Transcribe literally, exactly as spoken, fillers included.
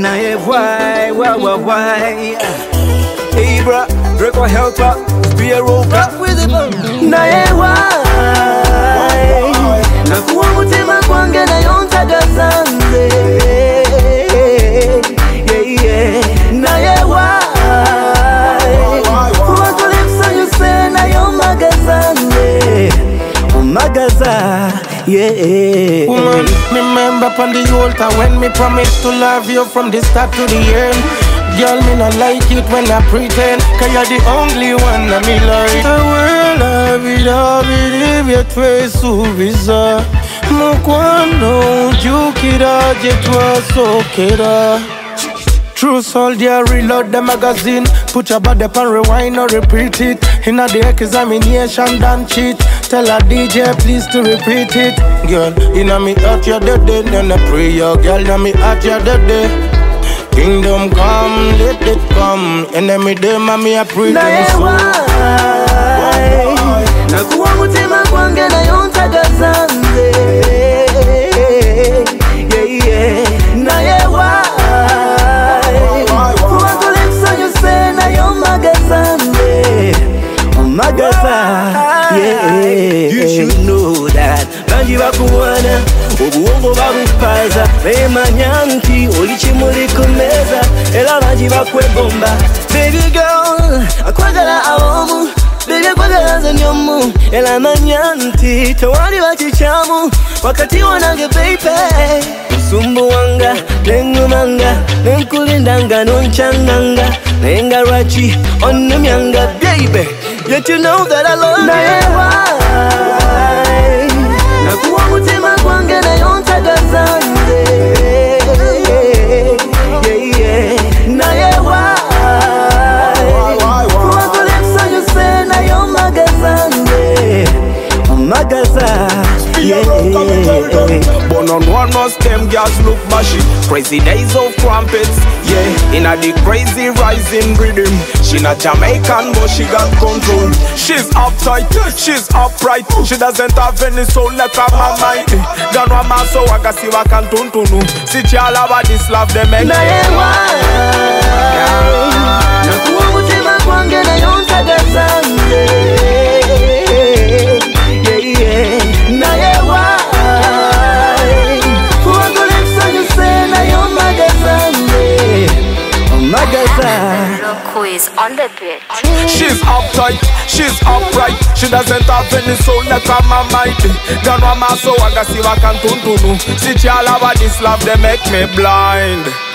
nae why, why, why, why? Hey, bro, break a helper, be a roper. Nae why? Nakuwa mutima kwange na yonta gazanze. Yeah, yeah. Nae why? Kuwa tulipsa you say na yon magazanze. Magaza, yeah. Woman, remember upon the altar when me promised to love you from the start to the end. Girl, me not like it when I pretend, cause you're the only one that me like. I will love it, I'll believe you twice to visa. Mukwano, jukira, jetwa, sokera. True soldier, reload the magazine. Put your body up and rewind or repeat it. Inna the examination, don't cheat. Tell a D J please to repeat it. Girl, inna me at your dead day. Then I pray your girl, inna me at your dead day. Kingdom come, let it come. Enemy them and me a pray them so. Nakuwa mutima kwange na yonta gazanze. Yeah, yeah. Naye why? Kuwa tulipsa you say na yon magazanze. Magaza, yeah. You should know that. Banji bakuwana, obuongo babupaza. Rema nyanki, olichimuli kumeza. Ela banji bakwegomba. Baby girl, akwagala awomu. Baby akwagala zanyomu. Ela manyanti, tawari wachichamu. Wakati wanange baby. Sumbu wanga, nengu manga. Nenkulindanga, nonchanganga. Nenga rachi, onumyanga, baby. Yet you know that I love you. Nae why? Nakuwa mutima kwange na yonta gazanze. Yeah, yeah. Nae why? Kuwa kulipsa you say na yon magazanze. Magaza, yeah. But on one of them girls look bashy. Crazy days of crumpets, yeah. In a the crazy rising rhythm. She not Jamaican but she got control. She's uptight, she's upright. She doesn't have any soul like her mama. Ganwa maso wakasi wakantuntunu. Si chala wa this love they make. Nae why? Nakuwa mutima kwange na yonta gazanze. Yeah, yeah. Nae why? Kuwa kulipsa you say na yon magazanze. Magaza. Quiz on the beat. She's uptight, she's upright. She doesn't have any soul like her mama. Ganwa maso wakasi wakantuntunu. Si chala wa this love they make me blind.